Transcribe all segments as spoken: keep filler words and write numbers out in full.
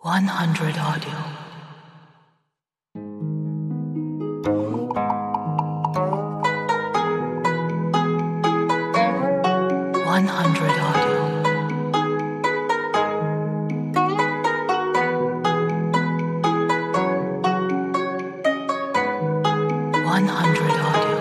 one hundred Audio. one hundred Audio. one hundred Audio.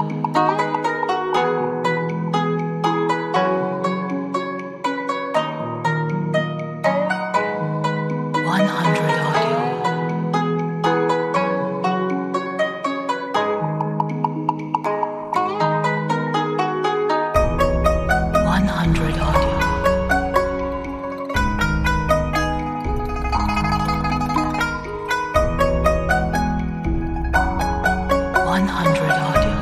one hundred Audio. one hundred Audio. one hundred Audio.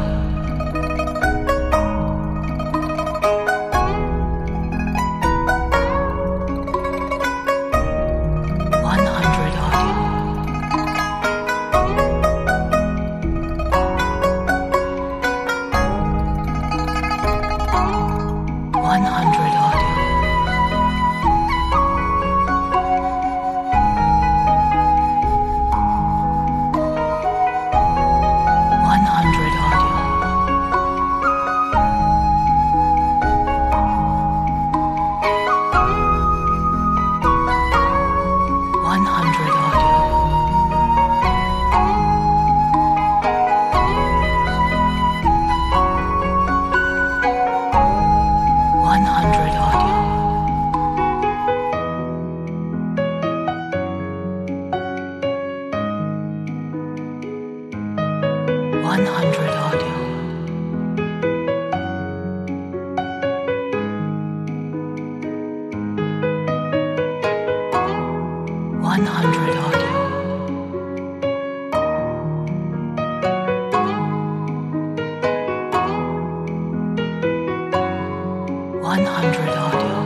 one hundred Audio. one hundred Audio. one hundred Audio. one hundred Audio. one hundred Audio. one hundred Audio. one hundred Audio. one hundred Audio.